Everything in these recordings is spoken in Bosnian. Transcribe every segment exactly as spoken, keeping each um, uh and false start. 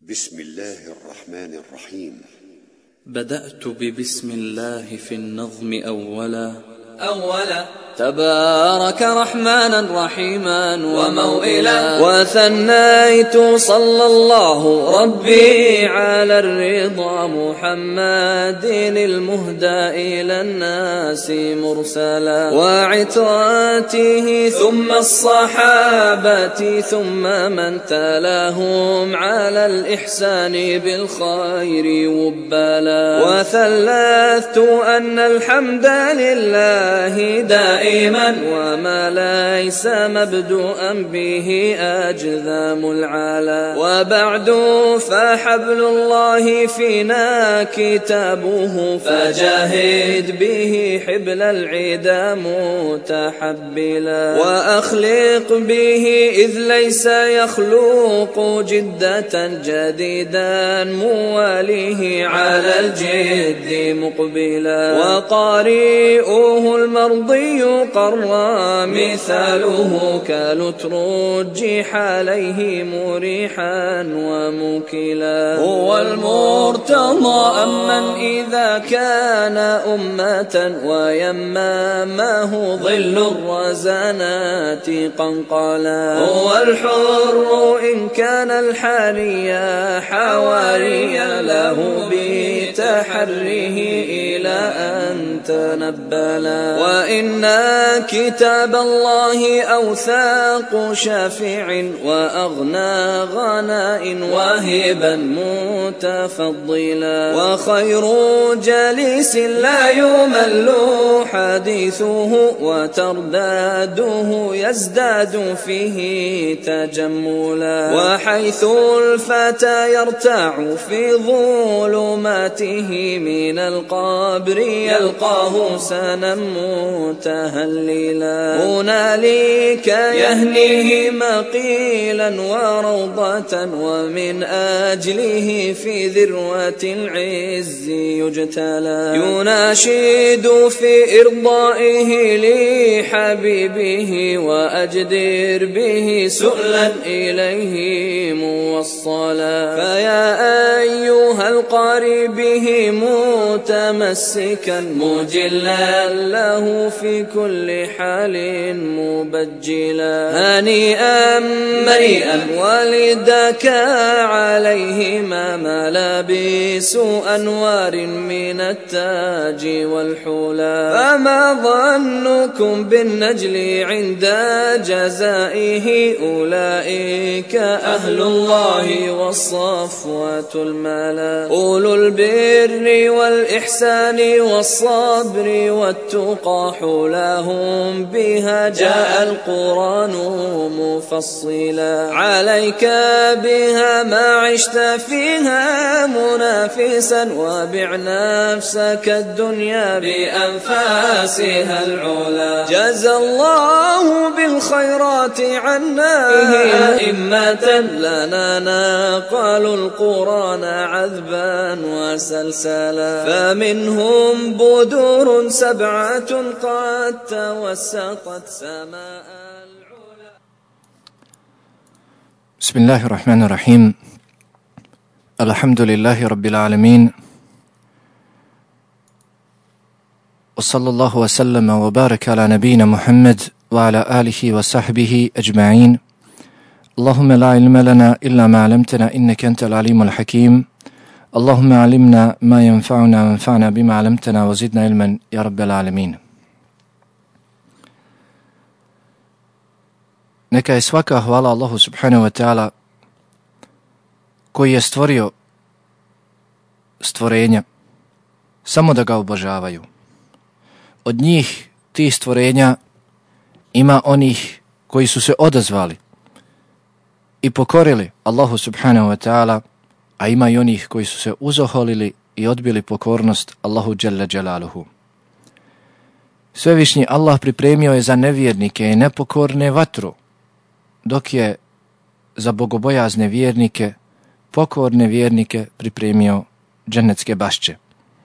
بسم الله الرحمن الرحيم. بدأت ببسم الله في النظم أولا أولا تبارك رحمانا رحيما وموئلا، وثنيت صلى الله ربي على الرضا محمد المهدى إلى الناس مرسلا، وعتراته ثم الصحابة ثم من تلاهم على الإحسان بالخير وبلا، وثلثت أن الحمد لله دائما وما ليس مبدوءا به أجذام العلا، وبعد فحبل الله فينا كتابه فجاهد به حبل العدا متحبلا، وأخلق به إذ ليس يخلق جدة جديدا مواليه على الجد مقبلا، وقارئوه المرضي قرى مثاله كالترجح عليه مريحا وموكلا، هو المرتضى أمن إذا كان أمة ويمامه ظل الرزانات قنقلا، هو الحر إن كان الحريا حواريا له بتحريه إلى أن تنبلا، وإن كتاب الله أوثاق شافع وأغنى غناء واهبا متفضلا، وخير جليس لا يمل حديثه وترداده يزداد فيه تجملا، وحيث الفتى يرتاع في ظلماته من القبر يلقاه سنا متهللا، هنالك يهنيه مقيلا وروضة ومن أجله في ذروة العز يجتلى، يناشد في إرضائه لحبيبه وأجدر به سؤلا إليه موصلا، فيا أيها القارئ به متمسكا مجلا له في كل حال مبجلا، هنيئا مريئا ولدك عليهما ملابس أنوار من التاج والحلا، فما ظنكم بالنجل عند جزائه أولئك أهل الله والصفوة الملا، أولو البر والإحسان والصبر والتقى حولهم بها جاء القرآن مفصلا، عليك بها ما عشت فيها منافسا وبع نفسك الدنيا بأنفاسها العلا، جزى الله بالخيرات عنا أئمة لنا نقلوا القرآن عذبا وسلسلا، فمنهم بدور سبعة قد توسطت سماء العلا. بسم الله الرحمن الرحيم. الحمد لله رب العالمين، وصلى الله وسلم وبارك على نبينا محمد وعلى آله وصحبه أجمعين. اللهم لا علم لنا إلا ما علمتنا إنك أنت العليم الحكيم. اللهم علمنا ما ينفعنا وانفعنا بما علمتنا وزدنا علما يا رب العالمين. Neka je svaka hvala Allahu subhanahu wa ta'ala koji je stvorio stvorenja samo da ga obožavaju. Od njih, tih stvorenja, ima onih koji su se odazvali i pokorili Allahu subhanahu wa ta'ala, a ima i onih koji su se uzoholili i odbili pokornost Allahu dželle dželaluhu. Svevišnji Allah pripremio je za nevjernike i nepokorne vatru, dok je za bogobojazne vjernike, pokorne vjernike pripremio džennetske bašče.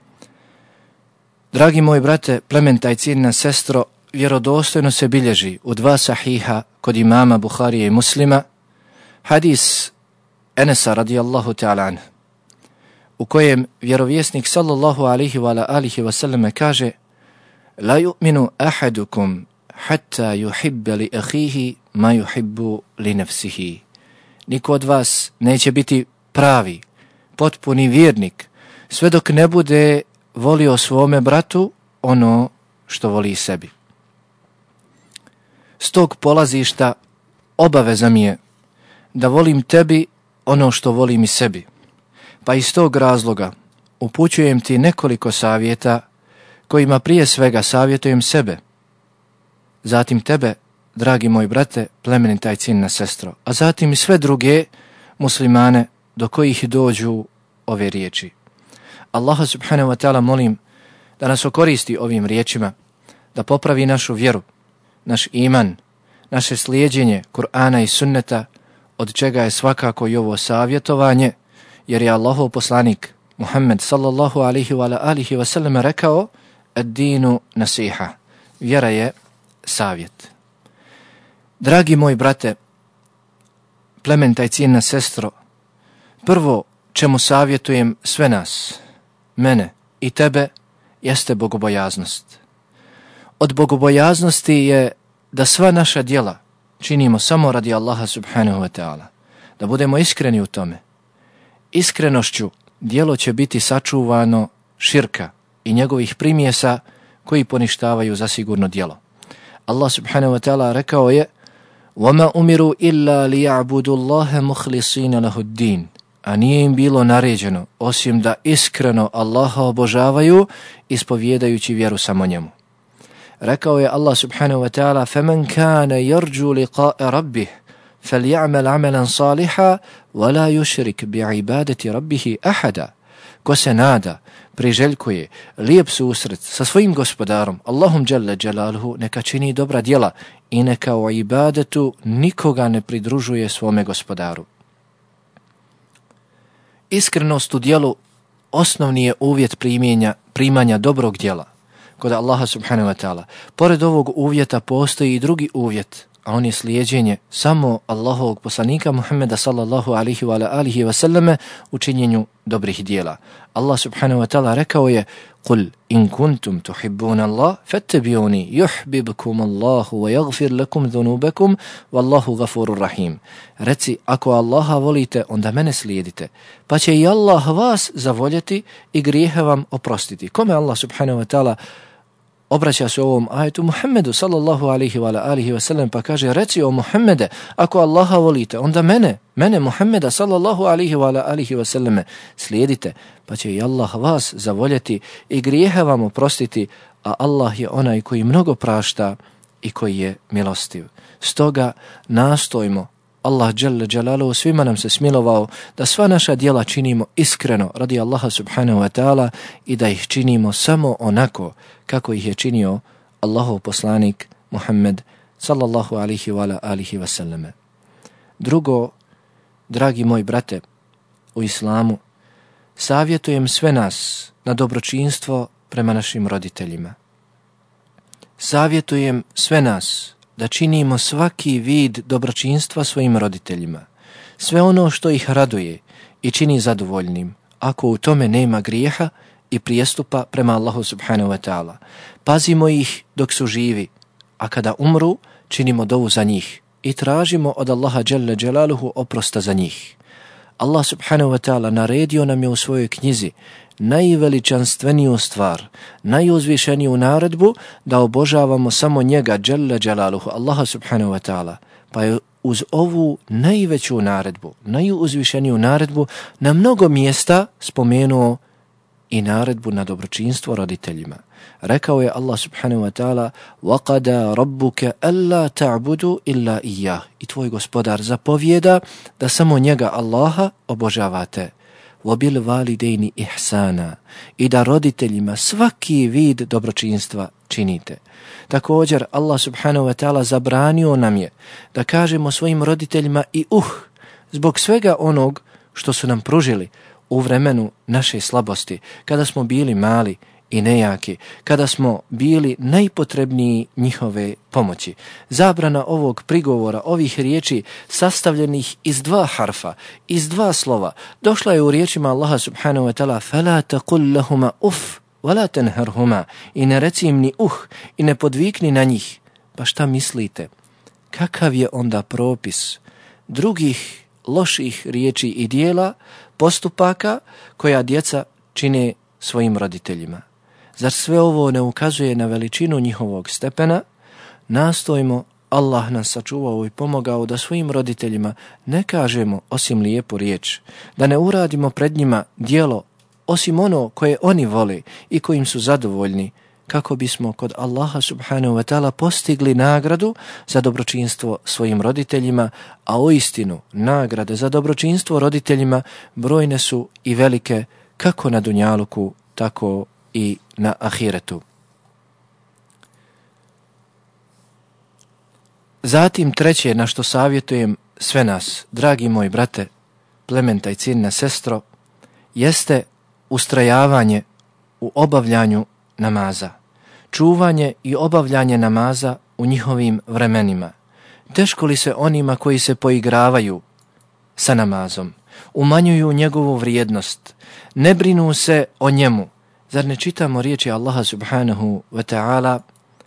Dragi moji brate, plementa i cijenjena sestro, vjerodostojno se bilježi u dva sahiha kod imama Buharije i Muslima hadis Enesa radijallahu ta'ala anhu, u kojem vjerovjesnik sallallahu alihi wa alihi wa sallam kaže: La yu'minu ahadukum hatta yuhibbe li ahihi ma yuhibbu li nafsihi. Niko od vas neće biti pravi, potpuni vjernik, sve dok ne bude volio svome bratu ono što voli sebi. S tog polazišta obaveza mi je da volim tebi ono što volim i sebi. Pa iz tog razloga upućujem ti nekoliko savjeta kojima prije svega savjetujem sebe, zatim tebe, dragi moj brate, plemenita i cijenjena sestro, a zatim i sve druge muslimane do kojih dođu ove riječi. Allaha subhanahu wa ta'ala molim da nas okoristi ovim riječima, da popravi našu vjeru, naš iman, naše slijeđenje Kur'ana i sunneta, od čega je svakako i ovo savjetovanje, jer je Allahov poslanik Muhammed sallallahu alihi wa alihi wa sallam rekao: ad-dinu nasiha, vjera je savjet. Dragi moj brate, plemenita i cijenjena sestro, prvo čemu savjetujem sve nas, mene i tebe, jeste bogobojaznost. Od bogobojaznosti je da sva naša djela činimo samo radi Allaha subhanahu wa ta'ala, da budemo iskreni u tome. Iskrenošću djelo će biti sačuvano širka i njegovih primjesa koji poništavaju zasigurno djelo. Allah subhanahu wa ta'ala rekao je: وَمَا أُمِرُوا إِلَّا لِيَعْبُدُوا اللَّهَ مُخْلِصِينَ لَهُ الدِّينَ. A nije im bilo naređeno osim da iskreno Allaha obožavaju, ispovjedajući vjeru samo njemu. Rekao je Allah subhanahu wa ta'ala: فَمَنْ كَانَ يَرْجُوا لِقَاءَ رَبِّهِ فَلْيَعْمَلْ عَمَلًا صَالِحًا وَلَا يُشْرِكْ بِعِبَادَةِ رَبِّهِ أَحَدًا. Ko se nada, priželjkuje lijep susret sa svojim gospodarom, Allahum dželle dželaluhu, neka čini dobra djela i neka u ibadetu nikoga ne pridružuje svome gospodaru. Iskrenost u djelu osnovni je uvjet primjenja, primanja dobrog djela kod Allaha subhanahu wa ta'ala. Pored ovog uvjeta postoji i drugi uvjet, a on je slijeđenje samo Allahovog poslanika Muhammeda sallallahu alihi wa alihi wa sallame u činjenju dobrih djela. Allah subhanahu wa ta'ala rekao je: قُلْ إِن كُنْتُمْ تُحِبُّونَ اللَّهَ فَاتَّبِعُونِي يُحْبِبْكُمُ اللَّهُ وَيَغْفِرْ لَكُمْ ذُنُوبَكُمْ وَاللَّهُ غَفُورٌ رَحِيمٌ. Reci, ako Allaha volite, onda mene slijedite, pa će i Allah vas zavoljeti i grijehe vam oprostiti. Kome Allah subhanahu wa ta'ala obraća se u ovom ajetu? Muhammedu sallallahu alihi wa alihi wa sallam, pa kaže: reci o Muhammede, ako Allaha volite, onda mene, mene Muhammeda sallallahu alihi wa alihi wa sallam slijedite, pa će i Allah vas zavoljeti i grijehe vam oprostiti, a Allah je onaj koji mnogo prašta i koji je milostiv. Stoga nastojmo, Allah dželle dželaluhu svima nam se smilovao da sva naša djela činimo iskreno radi Allaha subhanahu wa ta'ala i da ih činimo samo onako kako ih je činio Allahov poslanik Muhammed sallallahu alihi wa alihi wa sallame. Drugo, dragi moj brate u islamu, savjetujem sve nas na dobročinstvo prema našim roditeljima. Savjetujem sve nas da činimo svaki vid dobročinstva svojim roditeljima, sve ono što ih raduje i čini zadovoljnim, ako u tome nema grijeha i prijestupa prema Allahu subhanahu wa ta'ala. Pazimo ih dok su živi, a kada umru činimo dovu za njih i tražimo od Allaha dželle dželaluhu oprosta za njih. Allah subhanahu wa ta'ala naredio nam je u svojoj knjizi najveličanstveniju stvar, najuzvišeniju naredbu da obožavamo samo njega dželle dželaluhu, Allaha subhanahu wa ta'ala. Pa je uz ovu najveću naredbu, najuzvišeniju naredbu na mnogo mjesta spomenuo i naredbu na dobročinstvo roditeljima. Rekao je Allah subhanahu wa ta'ala: وَقَدَا رَبُّكَ أَلَّا تَعْبُدُوا إِلَّا إِيَّهُ. I tvoj gospodar zapovjeda da samo njega Allaha obožavate. وَبِلْ وَالِدَيْنِ إِحْسَانًا. I da roditeljima svaki vid dobročinstva činite. Također Allah subhanahu wa ta'ala zabranio nam je da kažemo svojim roditeljima i uh zbog svega onog što su nam pružili u vremenu naše slabosti, kada smo bili mali i nejaki, kada smo bili najpotrebniji njihove pomoći. Zabrana ovog prigovora, ovih riječi sastavljenih iz dva harfa, iz dva slova, došla je u riječima Allaha subhanahu wa ta'ala فَلَا تَقُلْ لَهُمَا أُفْ وَلَا تَنْهَرْهُمَا i ne reci im ni uh i ne podvikni na njih. Pa šta mislite? Kakav je onda propis drugih loših riječi i dijela, postupaka koja djeca čine svojim roditeljima? Zar sve ovo ne ukazuje na veličinu njihovog stepena? Nastojimo, Allah nas sačuvao i pomogao da svojim roditeljima ne kažemo osim lijepu riječ, da ne uradimo pred njima djelo osim ono koje oni vole i kojim su zadovoljni, kako bismo kod Allaha subhanahu wa ta'ala postigli nagradu za dobročinstvo svojim roditeljima, a uistinu nagrade za dobročinstvo roditeljima brojne su i velike kako na dunjaluku, tako i na ahiretu. Zatim treće na što savjetujem sve nas, dragi moji brate, plementa i cijenjena sestro, jeste ustrajavanje u obavljanju namaza, čuvanje i obavljanje namaza u njihovim vremenima. Teško li se onima koji se poigravaju sa namazom, umanjuju njegovu vrijednost, ne brinu se o njemu? Zar ne čitamo riječi Allaha subhanahu wa ta'ala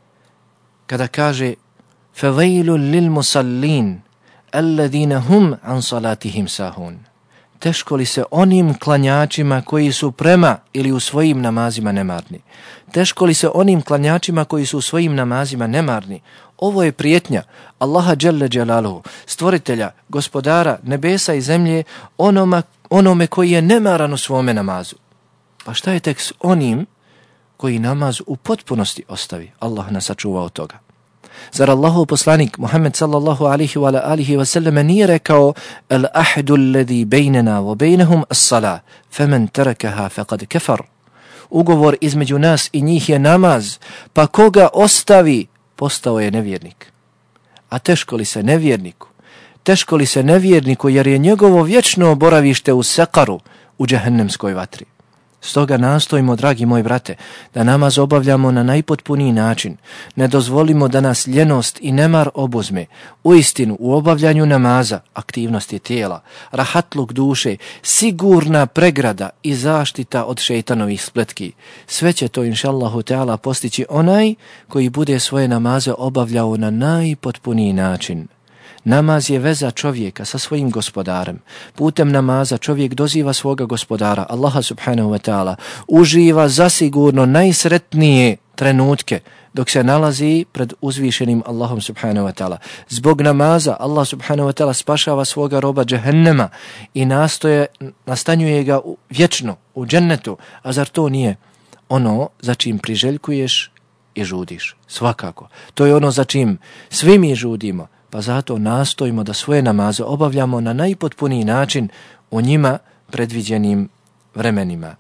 kada kaže فَوَيْلٌ لِلْمُصَلِّينَ الَّذِينَ هُمْ عَنْ صَلَاتِهِمْ سَاهُونَ? Teško li se onim klanjačima koji su prema ili u svojim namazima nemarni? Teško li se onim klanjačima koji su u svojim namazima nemarni? Ovo je prijetnja Allaha dželle dželaluhu, stvoritelja, gospodara nebesa i zemlje, onoma, onome koji je nemaran u svome namazu. Pa šta je tek s onim koji namaz u potpunosti ostavi? Allah nas sačuva od toga. Zar Allahov poslanik Muhammed sallallahu alihi wa alihi wa sallam nije rekao el ahdu alladhi bejnena wa bejnehum as-salah, femen terakaha faqad kafar? Ugovor između nas i njih je namaz, pa koga ostavi, postao je nevjernik. A teško li se nevjerniku? Teško li se nevjerniku jer je njegovo vječno boravište u sekaru, u džehennemskoj vatri. Stoga nastojimo, dragi moji brate, da namaz obavljamo na najpotpuniji način. Ne dozvolimo da nas ljenost i nemar obuzme. Uistinu, u obavljanju namaza, aktivnosti tijela, rahatluk duše, sigurna pregrada i zaštita od šejtanovih spletki. Sve će to, inšallahu teala, postići onaj koji bude svoje namaze obavljao na najpotpuniji način. Namaz je veza čovjeka sa svojim gospodarem. Putem namaza čovjek doziva svoga gospodara, Allaha subhanahu wa ta'ala, uživa zasigurno najsretnije trenutke dok se nalazi pred uzvišenim Allahom subhanahu wa ta'ala. Zbog namaza Allah subhanahu wa ta'ala spašava svoga roba džehennema i nastoje, nastanjuje ga u, vječno u džennetu. A zar to nije ono za čim priželjkuješ i žudiš? Svakako. To je ono za čim svi mi žudimo. Pa zato nastojimo da svoje namaze obavljamo na najpotpuniji način u njima predviđenim vremenima.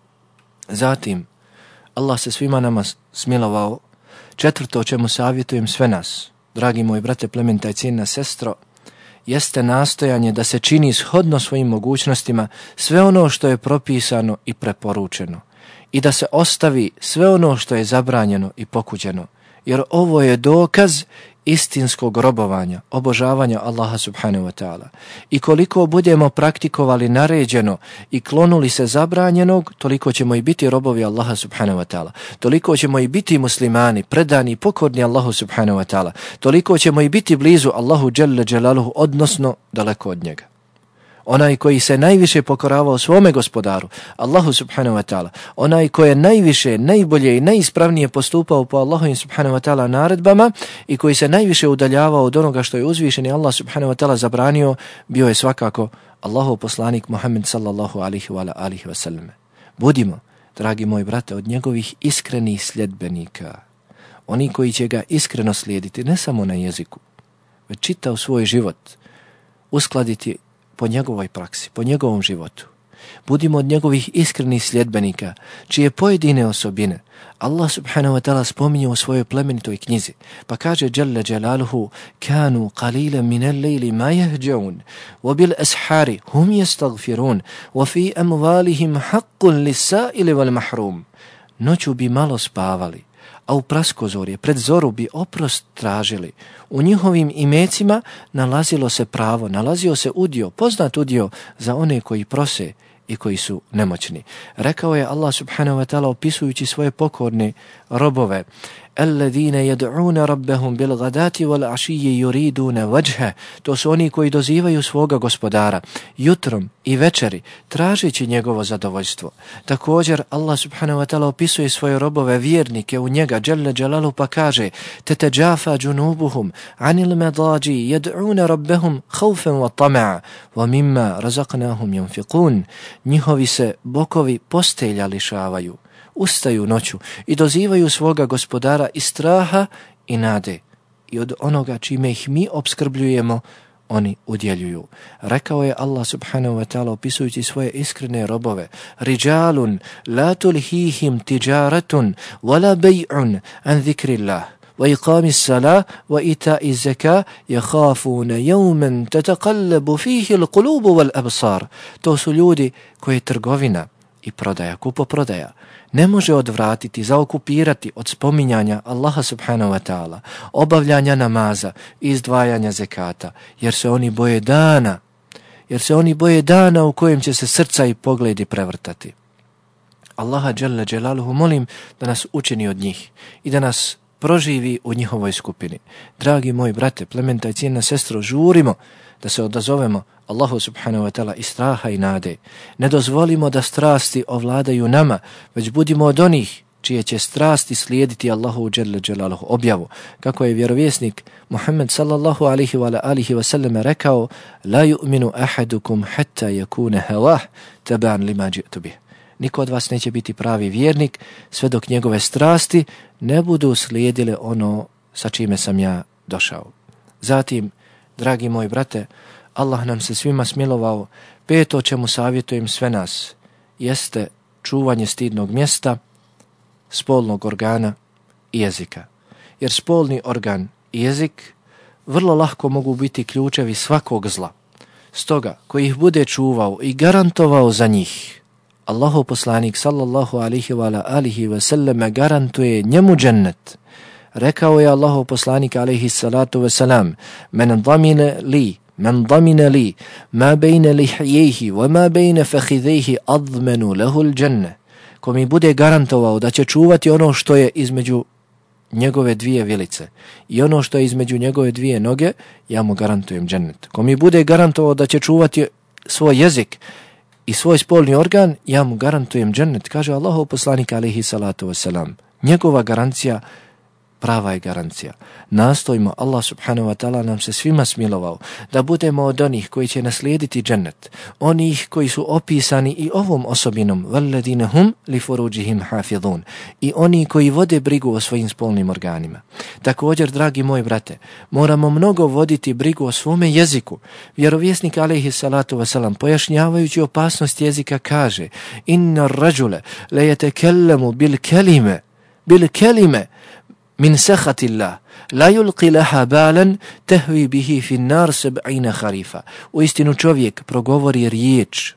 Zatim, Allah se svima nama smilovao. Četvrto, o čemu savjetujem sve nas, dragi moji brate, plementa i cijenjena sestro, jeste nastojanje da se čini shodno svojim mogućnostima sve ono što je propisano i preporučeno i da se ostavi sve ono što je zabranjeno i pokuđeno, jer ovo je dokaz istinskog robovanja, obožavanja Allaha subhanahu wa ta'ala. I koliko budemo praktikovali naređeno i klonuli se zabranjenog, toliko ćemo i biti robovi Allaha subhanahu wa ta'ala. Toliko ćemo i biti muslimani, predani i pokorni Allahu subhanahu wa ta'ala. Toliko ćemo i biti blizu Allahu dželle dželaluhu, odnosno daleko od njega. Onaj koji se najviše pokoravao svome gospodaru, Allahu subhanahu wa ta'ala, onaj koji je najviše, najbolje i najispravnije postupao po Allahu subhanahu wa ta'ala naredbama i koji se najviše udaljavao od onoga što je uzvišeni Allah subhanahu wa ta'ala zabranio, bio je svakako Allahov poslanik Muhammed sallallahu alihi wa alihi wa sallam. Budimo, dragi moji brate, od njegovih iskrenih sljedbenika, oni koji će ga iskreno slijediti, ne samo na jeziku, već čitav svoj život uskladiti po njegovoj praksi, po njegovom životu. Budimo od njegovih iskrenih sljedbenika, čije pojedine osobine Allah subhanahu wa ta'ala spominje u svojoj plemenitoj knjizi. Pa kaže dželle dželaluhu, kanu qalilan min al-layli ma yahjaun wa bil ashari hum yastaghfirun wa fi amwalihim haqqun lis-sa'ili wal mahrum. noću bi malo spavali, a u praskozorje pred zoru bi oprost tražili. U njihovim imecima nalazilo se pravo, nalazio se udio, poznat udio za one koji prose i koji su nemoćni. Rekao je Allah subhanahu wa ta'ala opisujući svoje pokorne robove: الذين يدعون ربهم بالغداة والعشي يريدون وجهه. To su oni koji dozivaju svoga gospodara jutrom i večeri tražeći njegovo zadovoljstvo. Također Allah subhanahu wa ta'ala opisuje svoje robove vjernike u njega dželle dželalu pa kaže: تتجافى جنوبهم عن المضاجع يدعون ربهم خوفا وطمعا ومما رزقناهم ينفقون. Njihovi se bokovi postelja lišavaju, ustaju noću i dozivaju svoga gospodara iz straha i nade, i od onoga čime ih mi opskrbljujemo oni udjeljuju. Rekao je Allah subhanahu wa ta'ala opisujući svoje iskrene robove: rijalun la tulhihim tijaratun wala bay'un an zikrillah wa iqamis salah wa ita'i zakah yakhafuna yawman tataqallabu fihi alqulub wal absar. To su ljudi koje trgovina i prodaja, kupoprodaja ne može odvratiti, zaokupirati od spominjanja Allaha subhanahu wa ta'ala, obavljanja namaza i izdvajanja zekata, jer se oni boje dana, jer se oni boje dana u kojem će se srca i pogledi prevrtati. Allaha dželle dželaluhu molim da nas učini od njih i da nas proživi u njihovoj skupini. Dragi moji brate, plemenita i cijena sestro, žurimo da se odazovemo Allahu subhanahu wa ta'ala iz straha i nade. Ne dozvolimo da strasti ovladaju nama, već budimo od onih čije će strasti slijediti Allahu dželle dželaluhu objavu. Kako je vjerovjesnik Muhammed sallallahu alihi wa alihi wa sallam rekao: la yu'minu ahadukum hatta yakuna hawah taban lima ji'tu bih. Niko od vas neće biti pravi vjernik sve dok njegove strasti ne budu slijedile ono sa čime sam ja došao. Zatim, dragi moji brate, Allah nam se svima smilovao. Peto čemu savjetujem sve nas jeste čuvanje stidnog mjesta, spolnog organa i jezika. Jer spolni organ i jezik vrlo lahko mogu biti ključevi svakog zla. Stoga, ko ih bude čuvao i garantovao za njih, Allahov poslanik sallallahu alihi wa alihi wa sallam garantuje njemu džennet. Rekao je Allahov poslanik alihi salatu wa salam: men damine li من ضمن لي ما بين لحييه وما بين فخذيه أضمن له الجنة. Ko mi bude garantovao da će čuvati ono što je između njegove dvije vilice i ono što je između njegove dvije noge, ja mu garantujem džennet. Ko mi bude garantovao da će čuvati svoj jezik i svoj spolni organ, ja mu garantujem džennet, kaže Allahov poslanik alejhi salatu vesselam. Njegova garancija prava je garancija. Nastojimo, Allah subhanahu wa ta'ala nam se svima smilovao da budemo od onih koji će naslijediti džennet, onih koji su opisani i ovom osobinom وَالَّذِينَ هُمْ لِفُرُوجِهِمْ حَافِظُونَ, i oni koji vode brigu o svojim spolnim organima. Također, dragi moji brate, moramo mnogo voditi brigu o svome jeziku. Vjerovjesnik alejhi salatu wasalam, pojašnjavajući opasnost jezika, kaže: inna rajule la yatakallamu bil kalime bil kalime min sahatillah la yulqi laha balan tahwi bihi fi an-nar sab'ina kharifa. Uistinu čovjek progovori riječ,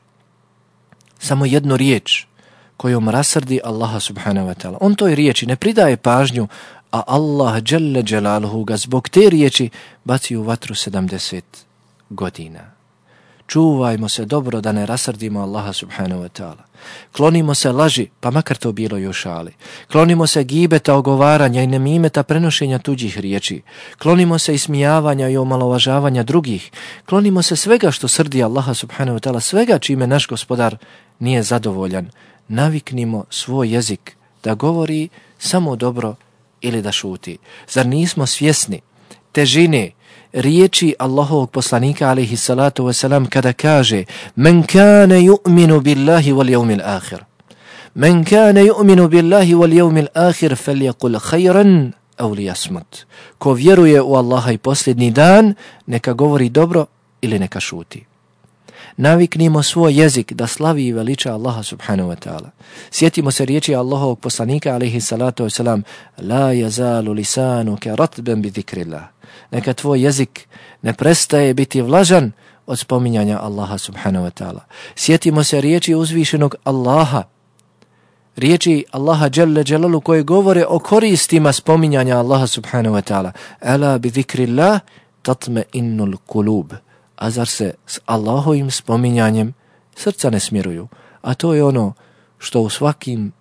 samo jednu riječ kojom rasrdi Allaha subhanahu wa ta'ala. On toj riječi ne pridaje pažnju, a Allah dželle dželaluhu ga zbog te riječi baci u vatru sedamdeset godina. Čuvajmo se dobro da ne rasrdimo Allaha subhanahu wa ta'ala. Klonimo se laži, pa makar to bilo i u šali. Klonimo se gibeta, ogovaranja i nemimeta, prenošenja tuđih riječi. Klonimo se ismijavanja i omalovažavanja drugih. Klonimo se svega što srdi Allaha subhanahu wa ta'ala, svega čime naš gospodar nije zadovoljan. Naviknimo svoj jezik da govori samo dobro ili da šuti. Zar nismo svjesni težine riječi Allahovog poslanika alejhi salatu wasalam kada kaže: men kana yu'minu billahi wal yawmil akhir, men kana yu'minu billahi wal yawmil akhir falyaqul khayran aw liyasmut. Ko vjeruje u Allaha i posljednji dan, neka govori dobro ili neka šuti. Naviknimo svoj jezik da slavi i veliča Allaha subhanahu wa ta'ala. Sjetimo se riječi Allahovog poslanika alejhi salatu wasalam: la yazalu lisanuka ratban bi zikrillah. Neka tvoj jezik ne prestaje biti vlažan od spominjanja Allaha subhanahu wa ta'ala. Sjetimo se riječi uzvišenog Allaha riječi Allaha dželle dželalu koje govore o koristima spominjanja Allaha subhanahu wa ta'ala. Ala bi zikrillah tatme innul kulub. A zar se s Allahovim spominjanjem srca ne smiruju? A to je ono što u svakim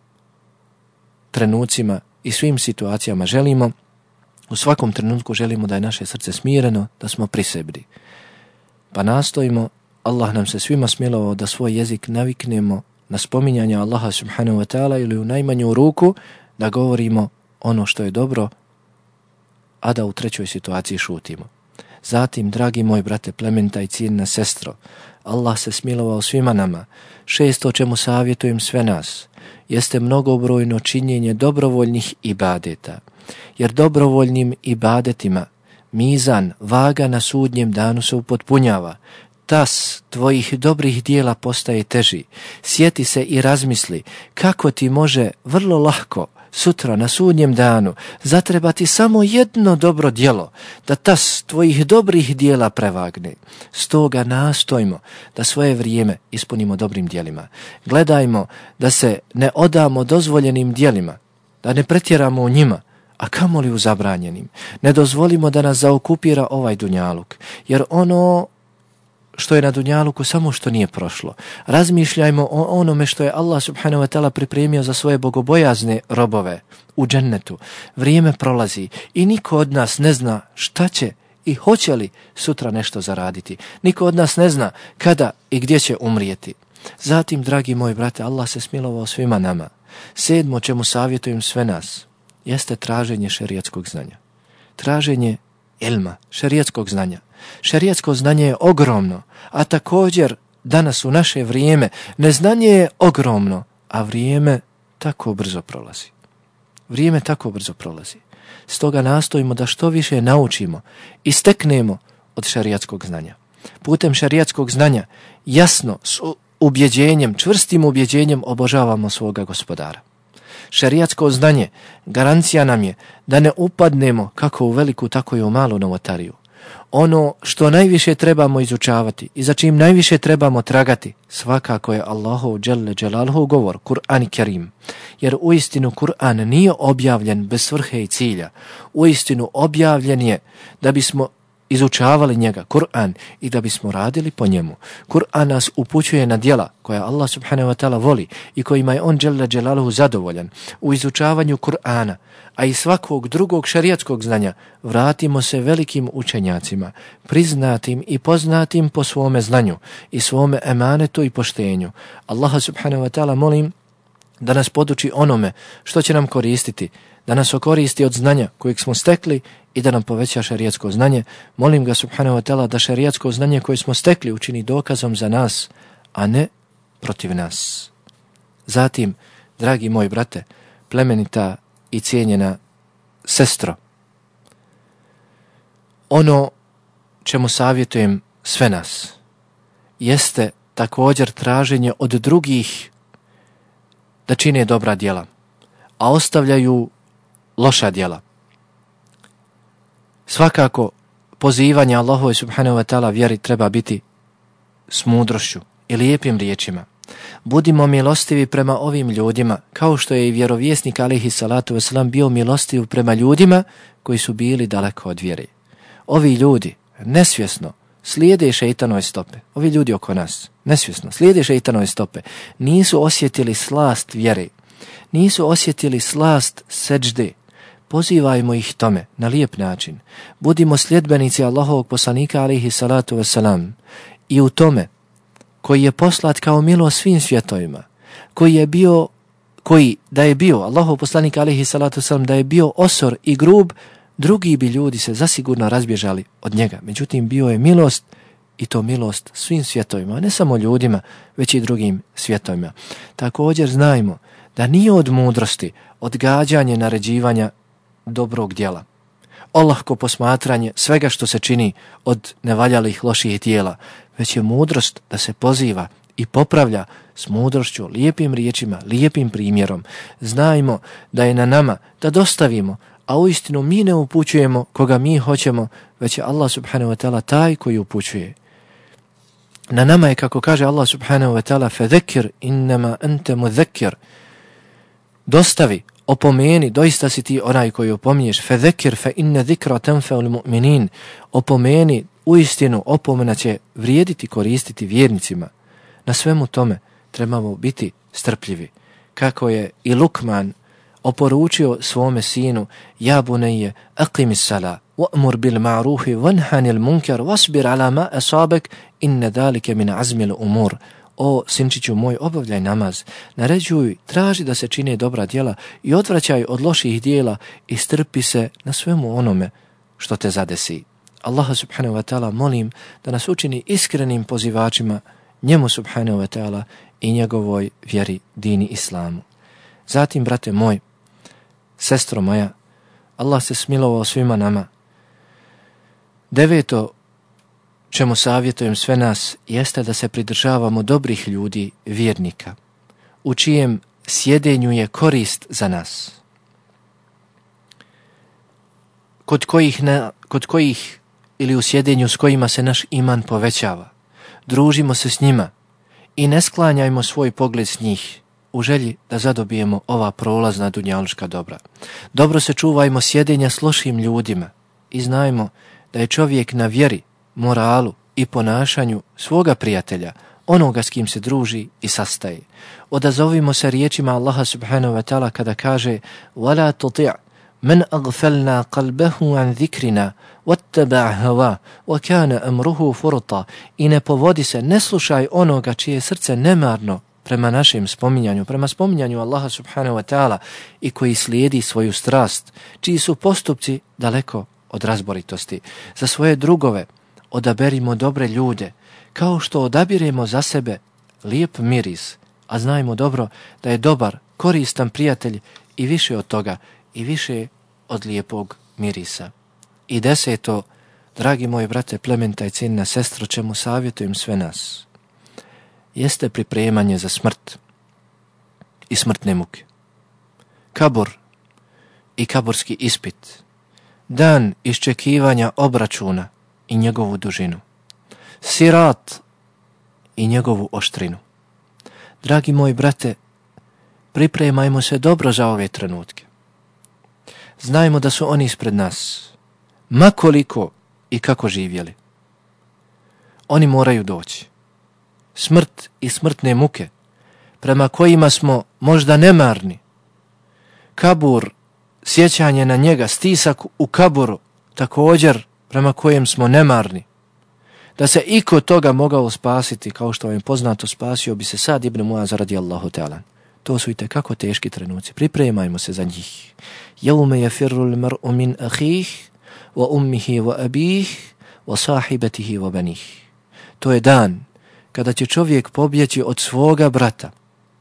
trenucima i svim situacijama želimo. U svakom trenutku želimo da je naše srce smireno, da smo prisebni. Pa nastojimo, Allah nam se svima smilovao da svoj jezik naviknemo na spominjanje Allaha subhanahu wa ta'ala ili u najmanju ruku da govorimo ono što je dobro, a da u trećoj situaciji šutimo. Zatim, dragi moj brate plemenita i cijenjena sestro, Allah se smilovao svima nama. Šesto čemu savjetujem sve nas jeste mnogobrojno činjenje dobrovoljnih ibadeta, jer dobrovoljnim ibadetima mizan, vaga na sudnjem danu se upotpunjava. Tas tvojih dobrih dijela postaje teži. Sjeti se i razmisli kako ti može vrlo lahko sutra na sudnjem danu zatrebati samo jedno dobro djelo da tas tvojih dobrih dijela prevagne. Stoga nastojimo da svoje vrijeme ispunimo dobrim djelima. Gledajmo da se ne odamo dozvoljenim djelima, da ne pretjeramo u njima, a kamoli u zabranjenim. Ne dozvolimo da nas zaokupira ovaj dunjaluk, jer ono što je na dunjaluku samo što nije prošlo. Razmišljajmo o onome što je Allah subhanahu wa ta'ala pripremio za svoje bogobojazne robove u džennetu. Vrijeme prolazi i niko od nas ne zna šta će i hoće li sutra nešto zaraditi. Niko od nas ne zna kada i gdje će umrijeti. Zatim, dragi moji brate, Allah se smilovao svima nama. Sedmo čemu savjetujem sve nas jeste traženje šerijatskog znanja. Traženje ilma, šerijatskog znanja. Šerijatsko znanje je ogromno, a također danas u naše vrijeme neznanje je ogromno, a vrijeme tako brzo prolazi. Vrijeme tako brzo prolazi. Stoga nastojimo da što više naučimo i steknemo od šerijatskog znanja. Putem šerijatskog znanja jasno, s ubjeđenjem, čvrstim ubjeđenjem obožavamo svoga Gospodara. Šerijatsko znanje garancija nam je da ne upadnemo kako u veliku, tako i u malu novotariju. Ono što najviše trebamo izučavati i za čim najviše trebamo tragati svakako je Allahov dželle dželaluhu govor, Kur'an i Kerim. Jer uistinu Kur'an nije objavljen bez svrhe i cilja. Uistinu objavljen je da bismo izučavali njega, Kur'an, i da bismo radili po njemu. Kur'an nas upućuje na djela koja Allah subhanahu wa ta'ala voli i kojima je on dželle dželaluhu zadovoljan. U izučavanju Kur'ana, a i svakog drugog šerijatskog znanja, vratimo se velikim učenjacima, priznatim i poznatim po svome znanju i svome emanetu i poštenju. Allaha subhanahu wa ta'ala molim da nas poduči onome što će nam koristiti, da nas okoristi od znanja kojeg smo stekli i da nam poveća šerijatsko znanje. Molim ga subhanahu wa ta'ala da šerijatsko znanje koje smo stekli učini dokazom za nas, a ne protiv nas. Zatim, dragi moji brate, plemenita i cijenjena sestro, ono čemu savjetujem sve nas jeste također traženje od drugih da čine dobra djela, a ostavljaju loša djela. Svakako, pozivanje Allahove subhanahu wa ta'ala vjeri treba biti s mudrošću i lijepim riječima. Budimo milostivi prema ovim ljudima, kao što je i vjerovjesnik alejhi salatu vesselam bio milostiv prema ljudima koji su bili daleko od vjere. Ovi ljudi nesvjesno slijede šeitanove stope. Ovi ljudi oko nas nesvjesno slijede šeitanove stope. Nisu osjetili slast vjere. Nisu osjetili slast seđde. Pozivajmo ih tome na lijep način. Budimo sljedbenici Allahovog poslanika alejhi salatu vesselam i u tome koji je poslat kao milost svim svjetovima, koji je bio, koji da je bio Allahov poslanik alejhi salatu vesselam, da je bio osor i grub, drugi bi ljudi se zasigurno razbježali od njega. Međutim, bio je milost i to milost svim svjetovima, ne samo ljudima, već i drugim svjetovima. Također znajmo da nije od mudrosti odgađanje naređivanja dobrog djela, olahko posmatranje svega što se čini od nevaljalih loših djela, već je mudrost da se poziva i popravlja s mudrošću, lijepim riječima, lijepim primjerom. Znajmo da je na nama da dostavimo, a uistinu mi ne upućujemo koga mi hoćemo, već je Allah subhanahu wa ta'ala taj koji upućuje. Na nama je, kako kaže Allah subhanahu wa ta'ala, fadhakir innama anta mudhakkir. dostavi, opomeni, doista si ti onaj koji opominješ. Fezekir fe inne zikra tenfeul mu'minin. Opomeni, uistinu opomena će vrijediti, koristiti vjernicima. Na svemu tome trebamo biti strpljivi. Kako je i Lukman oporučio svome sinu: ja bunayya aqimi s-sala wa'mur bil ma'rufi wanhanil munkar wasbir ala ma asabak inna zalika min azmi al-umur. O sinčiću moj, obavljaj namaz, naređuj, traži da se čine dobra djela i odvraćaj od loših djela i strpi se na svemu onome što te zadesi. Allaha subhanahu wa ta'ala molim da nas učini iskrenim pozivačima njemu subhanahu wa ta'ala i njegovoj vjeri, dini islamu. Zatim, brate moj, sestro moja, Allah se smilovao svima nama. Deveto, čemu savjetujem sve nas, jeste da se pridržavamo dobrih ljudi, vjernika, u čijem sjedenju je korist za nas, kod kojih, na, kod kojih ili u sjedenju s kojima se naš iman povećava. Družimo se s njima i ne sklanjajmo svoj pogled s njih u želji da zadobijemo ova prolazna dunjaluška dobra. Dobro se čuvajmo sjedenja s lošim ljudima i znajmo da je čovjek na vjeri, moralu i ponašanju svoga prijatelja, onoga s kim se druži i sastaje. Odazovimo se riječima Allaha subhanahu wa ta'ala kada kaže: وَلَا تُطِعْ مَنْ أَغْفَلْنَا قَلْبَهُ عَنْ ذِكْرِنَا وَاتَّبَعْ هَوَا وَكَانَ أَمْرُهُ فُرُطًا. I ne povodi se, ne slušaj onoga čije srce nemarno prema našem spominjanju, prema spominjanju Allaha subhanahu wa ta'ala i koji slijedi svoju strast, čiji su postupci daleko od razboritosti. Za svoje drugove odaberimo dobre ljude, kao što odabiremo za sebe lijep miris, a znajmo dobro da je dobar, koristan prijatelj i više od toga, i više od lijepog mirisa. I deseto, dragi moji brate, plementa i cijenina sestro, čemu savjetujem sve nas, jeste pripremanje za smrt i smrtne muke. Kabur i kaburski ispit, dan iščekivanja obračuna i njegovu dužinu, sirat i njegovu oštrinu. Dragi moji brate, pripremajmo se dobro za ove trenutke. Znajmo da su oni ispred nas, ma koliko i kako živjeli. Oni moraju doći. Smrt i smrtne muke, prema kojima smo možda nemarni. Kabur, sjećanje na njega, stisak u kaburu, također prema kojem smo nemarni. Da se iko toga mogao spasiti, kao što je poznato, spasio bi se Sad ibn Muaz radijallahu ta'ala. To su i tekako teški trenuci. Pripremajmo se za njih. Jevme jefirru l-mar'u min ahih, wa ummihi wa abih, wa sahibatihi wa banih. To je dan kada će čovjek pobjeći od svoga brata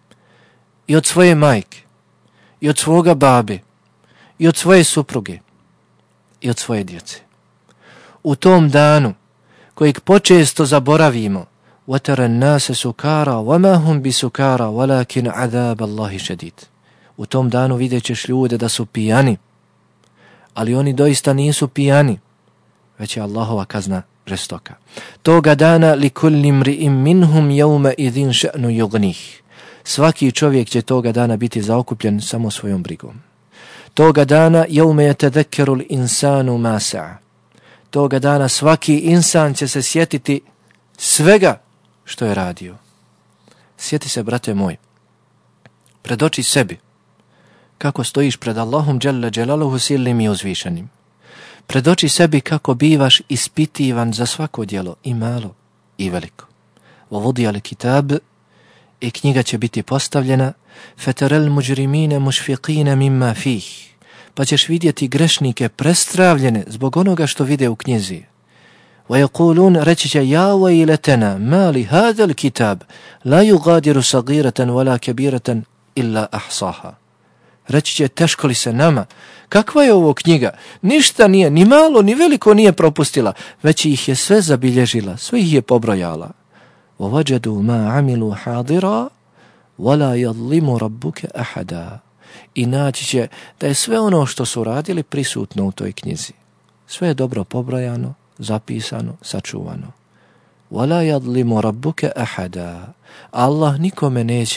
i od svoje majke i od svoga babe i od svoje supruge i od svoje djece. U tom danu kojeg počesto zaboravimo, وَتَرَ النَّاسَ سُكَارَ وَمَا هُمْ بِسُكَارَ وَلَكِنْ عَذَابَ اللَّهِ شَدِيدٌ. U tom danu vidjet ćeš ljude da su pijani, ali oni doista nisu pijani, već je Allahova kazna žestoka. Toga dana لِكُلِّ مْرِئٍ مِّنْهُمْ يَوْمَ إِذٍ شَأْنُ يُغْنِيهِ. Svaki čovjek će toga dana biti zaokupljen samo svojom brigom. Toga dana يَوْمَ يَتَذَكَّرُ الْإِنسَانُ مَا سَعَ. Toga dana svaki insan će se sjetiti svega što je radio. Sjeti se, brate moj, predoči sebi kako stojiš pred Allahom dželle dželaluhu silnim i uzvišenim. Predoči sebi kako bivaš ispitivan za svako djelo, i malo i veliko. Vovudi al kitab, i knjiga će biti postavljena, feterel muđrimine mušfiqine mimma fih, pa ćeš vidjeti grešnike prestravljene zbog onoga što vide u knjizi. وَيَقُولُونَ reći će: ja وَيْلَتَنَا مَا لِهَذَا الْكِتَابِ لَا يُغَادِرُ صَغِيرَةً وَلَا كَبِيرَةً إِلَّا أَحْصَاهَا. Reći će: teško li se nama, kakva je ovo knjiga, ništa nije, ni malo, ni veliko nije propustila, već ih je sve zabilježila, sve ih je pobrojala. وَوَجَدُوا مَا عَمِلُوا حَاضِرًا وَلَا يَظْلِمُ رَبُّكَ أَحَدًا. I naći će da je sve ono što su radili prisutno u toj knjizi. Sve je dobro pobrojano, zapisano, sačuvano. وَلَا يَظْلِمُ رَبُّكَ أَحَدًا. Allah nikome neće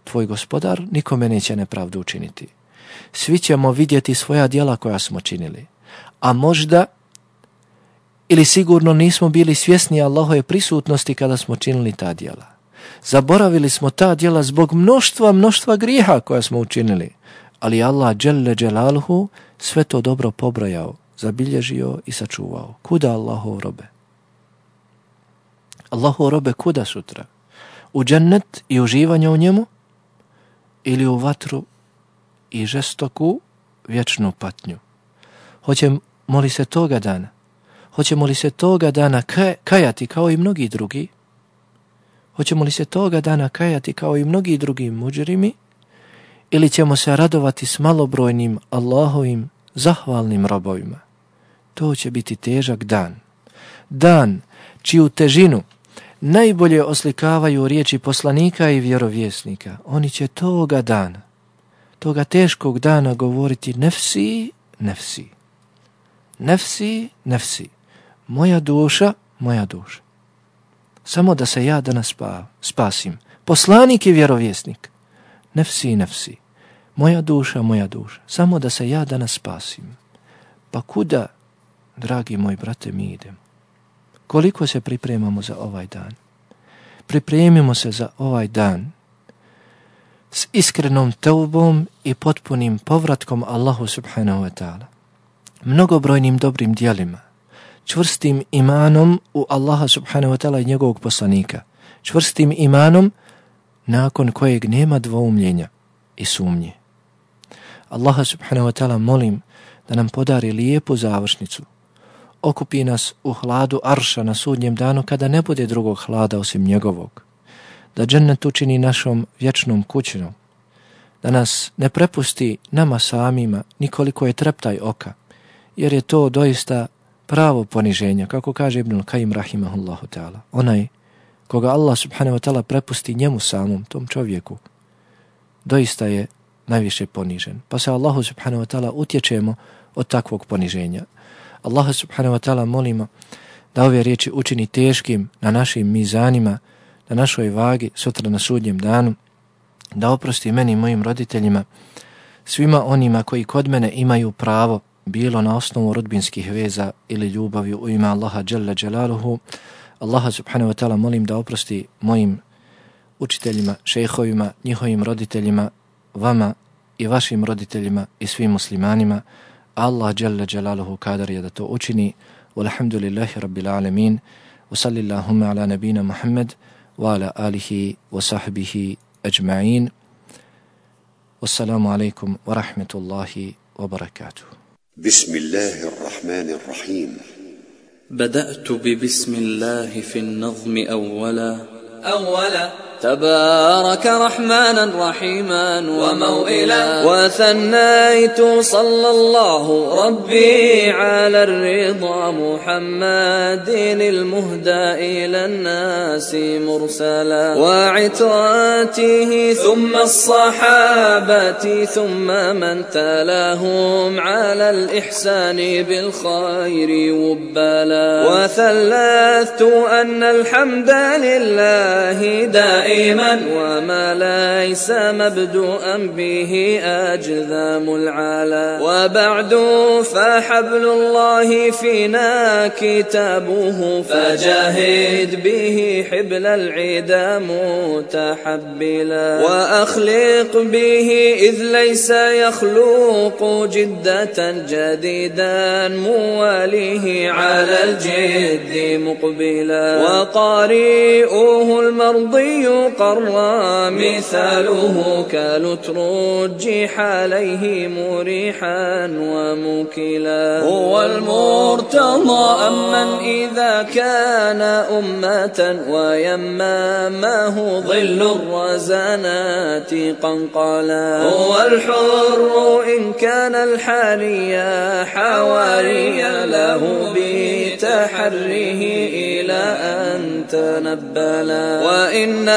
tvoj gospodar nikome neće nepravdu učiniti. Svi ćemo vidjeti svoja djela koja smo činili, a možda ili sigurno nismo bili svjesni Allahove prisutnosti kada smo činili ta djela. Zaboravili smo ta djela zbog mnoštva, mnoštva grijeha koja smo učinili, ali Allah dželle dželaluhu sve to dobro pobrojao, zabilježio i sačuvao. Kuda Allahov robe? Allahov robe kuda sutra? U džennet i uživanje u njemu ili u vatru i žestoku vječnu patnju? Hoćemo li se toga dana? Hoćemo li se toga dana kaj, kajati kao i mnogi drugi? Hoćemo li se toga dana kajati kao i mnogi drugi muđrimi? Ili ćemo se radovati s malobrojnim Allahovim zahvalnim robovima? To će biti težak dan. Dan čiju težinu najbolje oslikavaju riječi poslanika i vjerovjesnika. Oni će toga dana, toga teškog dana govoriti nefsi, nefsi. Nefsi, nefsi. Moja duša, moja duša. Samo da se ja danas spa, spasim. Poslanik i vjerovjesnik. Nefsi, nefsi. Moja duša, moja duša. Samo da se ja danas spasim. Pa kuda, dragi moji brate, mi idemo? Koliko se pripremamo za ovaj dan? Pripremimo se za ovaj dan s iskrenom teubom i potpunim povratkom Allahu subhanahu wa ta'ala, mnogobrojnim dobrim djelima, čvrstim imanom u Allaha subhanahu wa ta'ala i njegovog poslanika, čvrstim imanom nakon kojeg nema dvoumljenja i sumnje. Allaha subhanahu wa ta'ala molim da nam podari lijepu završnicu, okupi nas u hladu arša na sudnjem danu kada ne bude drugog hlada osim njegovog, da džennet učini našom vječnom kućinom, da nas ne prepusti nama samima nikoliko je treptaj oka, jer je to doista pravo poniženja, kako kaže Ibnul Kajim rahimahullahu ta'ala. Onaj koga Allah subhanahu wa ta'ala prepusti njemu samom, tom čovjeku, doista je najviše ponižen. Pa se Allahu subhanahu wa ta'ala utječemo od takvog poniženja. Allaha subhanahu wa ta'ala molimo da ove riječi učini teškim na našim mizanima, na našoj vagi sutra na sudnjem danu, da oprosti meni i mojim roditeljima, svima onima koji kod mene imaju pravo, bilo na osnovu rodbinskih veza ili ljubavi u ime Allaha dželle dželaluhu. Allaha subhanahu wa ta'ala molim da oprosti mojim učiteljima, šejhovima, njihovim roditeljima, vama i vašim roditeljima i svim muslimanima. Allah dželle dželaluhu kadar je da to učini. Walhamdulillahi rabbil alamin. Wa sallillahumma ala nabina Muhammad wa ala alihi wa sahbihi ajma'in. Wassalamu alaikum wa rahmatullahi wa barakatuh. بسم الله الرحمن الرحيم. بدأت ببسم الله في النظم أولا أولا تبارك رحمانا رحيما وموئلا، وثنيت صلى الله ربي على الرضا محمد المهدى إلى الناس مرسلا، وعترته ثم الصحابة ثم من تلاهم على الإحسان بالخير وبلا، وثلثت أن الحمد لله دائما وما ليس مبدوءا به أجذام العلا، وبعد فحبل الله فينا كتابه فجاهد به حبل العدا متحبلا، وأخلق به إذ ليس يخلق جدة جديدا مواليه على الجد مقبلا، وقارئه المرضي قرى مثاله كالترجح عليه مريحا وموكلا، هو المرتضى أمن إذا كان أمة ويمامه ظل الرزانات قنقلا، هو الحر إن كان الحالي حواريا له بتحريه إلى أن تنبلا، وإن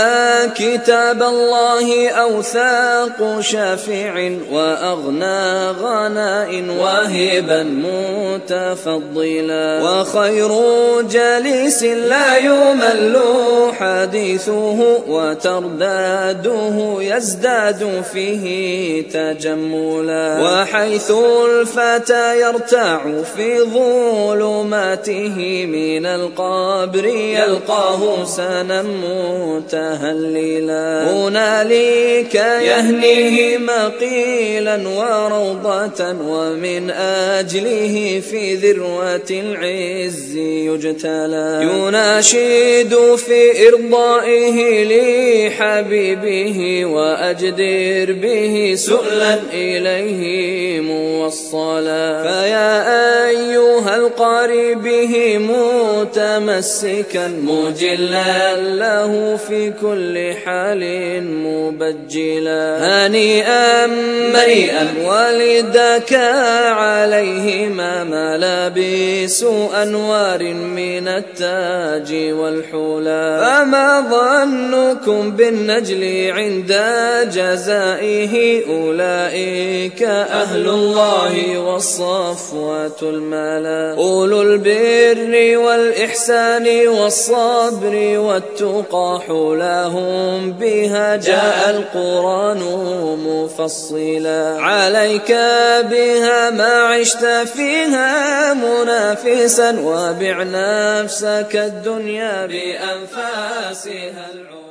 بها كتاب الله أوثاق شافع وأغنى غناء واهبا متفضلا وخير جليس لا يمل حديثه وترداده يزداد فيه تجملا وحيث الفتى يرتاع في ظلماته من القبر يلقاه سنا متهللا هنالك يهنيه مقيلا وروضة ومن أجله في ذروة العز يجتلى يناشد في إرضائه لحبيبه وأجدر به سؤلا إليه موصلا فيا أيها القاري به متمسكا مجلا له في كل حال مبجلا هنيئا مريئا ولدك عليهما ملابس أنوار من التاج والحلا فما ظنكم بالنجل عند جزائه أولئك أهل الله والصفوة الملا أولو البر والإحسان والصبر والتقى حلاهم بها جاء القرآن مفصلا عليك بها ما عشت فيها منافسا وبع نفسك الدنيا بأنفاسها العلا